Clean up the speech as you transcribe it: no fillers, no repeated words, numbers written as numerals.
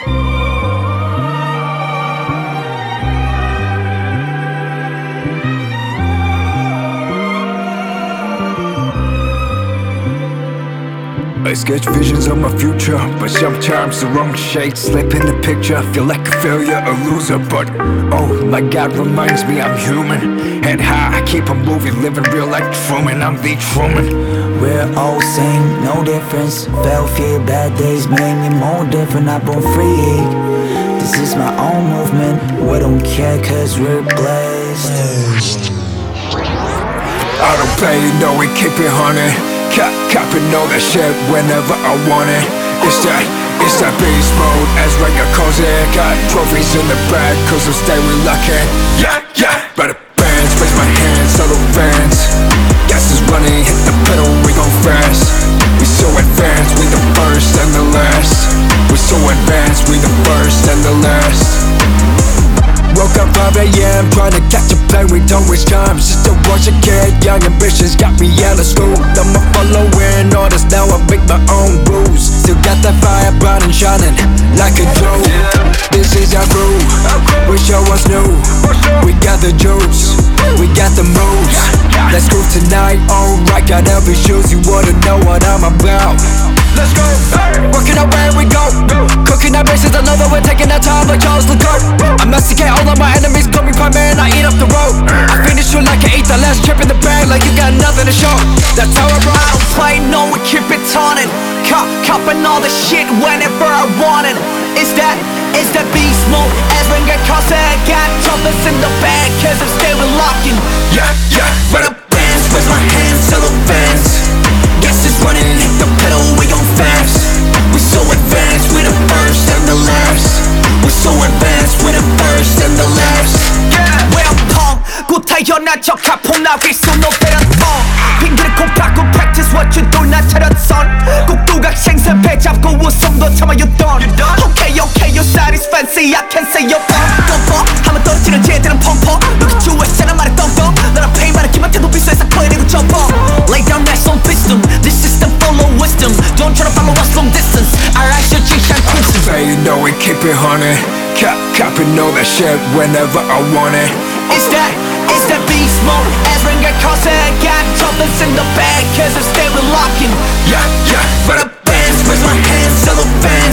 I sketch visions of my future, but sometimes the wrong shade slip in the picture. Feel like a failure, a loser, but oh my God reminds me I'm human. Head high, I keep on moving, living real like Truman. I'm the Truman. We're all same, no difference. Felt fear, bad days made me more different. I born free. This is my own movement. We don't care cause we're blessed. I don't play, you know we keep it honey. Copping all that shit whenever I want it. It's that beast mode, as Ranger calls it. Got trophies in the bag, cause I'm stay reluctant. Yeah, better bands, raise my hands, all the fans. Gas is running, hit the pedal, we gon' fast. We so advanced, we the first and the last. We so advanced, we the first and the last. Woke up 5 AM, trying to catch a plane, we don't waste time. Just to watch a kid, young ambitions got me out of school. I'm a following orders, now I make my own rules. Still got that fire bright and shining like a jewel. This is our crew, we show us new. We got the juice, we got the moves. Let's go tonight, alright, got every shoes. You wanna know what I'm about? Let's go, working out where we go. Cooking our bases, I know that we're taking our time like Charles Leclerc. I masticate all of my enemies, call me prime man, I eat up the road. I finish you like I ate the last trip in the bag, like you got nothing to show. That's how I roll. I don't play, no, we keep it taunting. Copping all the shit whenever I want it. It's that beast mode, as when get caught, I got trumpets in the bag, cause I'm still locking. Yeah, run up bands, raise my hands, sell the fans. Gas is running, hit the pedal, we gon' fast. We so advanced, we the first and the last. We so advanced, we the first and the last. Well, pong, 곧 태어난 척 가폭 나위 so no better 핑계를 꼭 바꿔 practice what you do 나 차렸선 꼭 두각 생선 배 잡고 웃음도 참아였던 Okay, your side is fancy, I can say you're 뻔뻔 하면 떨어지는 쟤들은 펑펑 Look at you, 애쓰는 말에 떵떵 너랑 페이 말하기만 해도 비싸해서 커내고 접어 Lay down that song wisdom, this system full of wisdom Don't try to follow us long distance Our actions change and crimson Say you know we keep it honey. Copping all that shit whenever I want it. It's that beast mode, as when get caught, I got trumpets in the bag, cause I'm still locking. Yeah, run up bands, raise my hands, sell the fans.